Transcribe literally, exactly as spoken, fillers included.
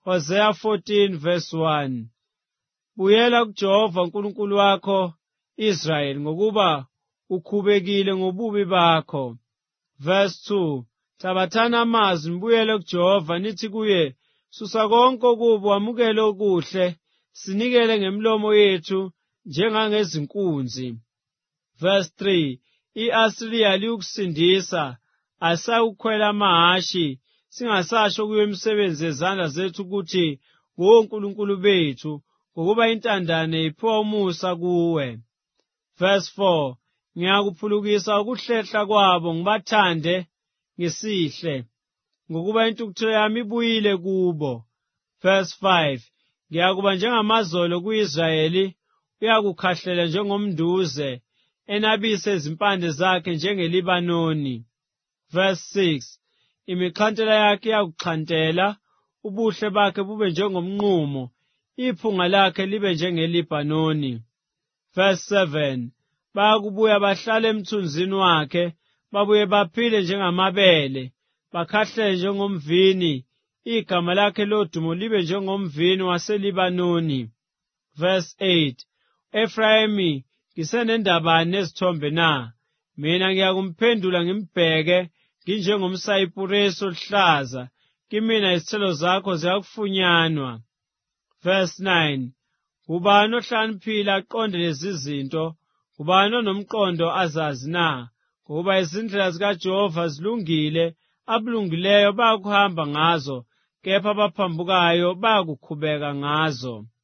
Hosea fourteen verse one. Buyela kuJehova uNkulunkulu wakho Israel ngokuba ukhubekile ngobubi bakho. Verse two. Thabathani amazwi nibuyele kuJehova nithi kuye, susa konke okubi wamukele okuhle, sinikele ngemlomo yethu njengangezinkunzi. Verse three. I-Asiriya liyukusindisa, asawukhwela amahashi, singasasho kuyo imisebenzi yezandla zethu ukuthi ngonkulunkulu bethu, ngokuba intandane iphiwa umusa kuwe. Verse four. Ngiyakuphulukisa ukuhlehla kwabo ngibathande ngesihle, ngokuba intukuthelo yami ibuyile kubo. Verse five. Ngiyakuba njengamazolo ku-Israyeli, uyakukhahlela njengomnduze, enabise izimpande zakhe njengelibanoni. Verse six. Imikhantela yakhe iyakuxhantela, ubuhle bakhe bube njengomnqumo, iphunga lakhe libe njengelibanoni. Verse seven. Bayakubuya bahlale emthunzini wakhe, babuye baphile njengamabele, bakhahlele njengomvini, igama lakhe lodumo libe njengomvini waselibanoni. Verse eight. Efrayimi, ngisenendabani nezithombe na? Mina ngiyakumphendula ngimbheke, nginjengomsayipuresi oluhlaza, kimina izithelo zakho ziyakufunyanwa. Verse nine. Ubani ohlaniphile aqonde lezi zinto? Ubani onomqondo azazi na? Ngoba izindlela zikaJehova zilungile, abulungileyo bayakuhamba ngazo, kepha abaphambukayo bayakukhubeka ngazo.